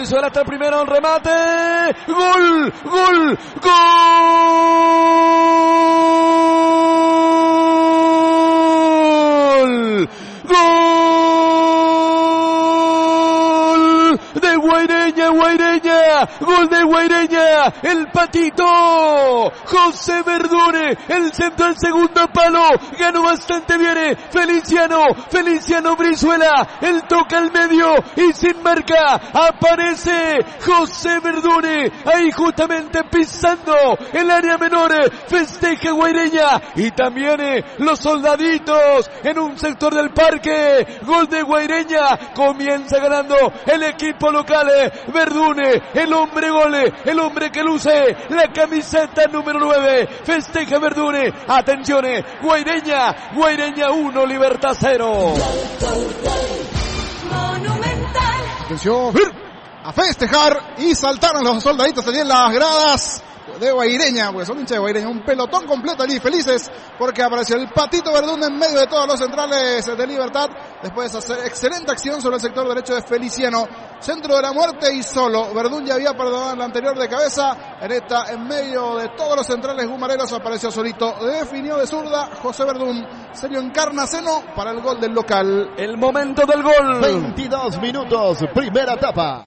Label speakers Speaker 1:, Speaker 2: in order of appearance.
Speaker 1: Brizuela está el primero, el remate. ¡Gol! ¡Gol! ¡Gol! ¡Gol! De Guaireña, Guaireña, gol de Guaireña, el patito, José Verdún, el centro del segundo palo, ganó bastante bien, Feliciano Brizuela, el toca al medio y sin marca, aparece José Verdún, ahí justamente pisando el área menor, festeja Guaireña y también los soldaditos en un sector del parque, gol de Guaireña, comienza ganando el equipo local, Verdún, el hombre gol, el hombre que luce la camiseta número 9, festeja Verdún, atención, Guaireña 1, Libertad 0.
Speaker 2: Monumental.
Speaker 3: Atención, a festejar y saltaron los soldaditos allí en las gradas de Guaireña, pues son hinchas de Guaireña, un pelotón completo allí, felices porque apareció el patito Verdún en medio de todos los centrales de Libertad, después de esa excelente acción sobre el sector derecho de Feliciano, centro de la muerte y solo, Verdún ya había perdonado en la anterior de cabeza, en esta en medio de todos los centrales gumareros apareció solito, definió de zurda José Verdún, Sergio Encarnaceno para el gol del local.
Speaker 1: El momento del gol.
Speaker 4: 22 minutos, primera etapa.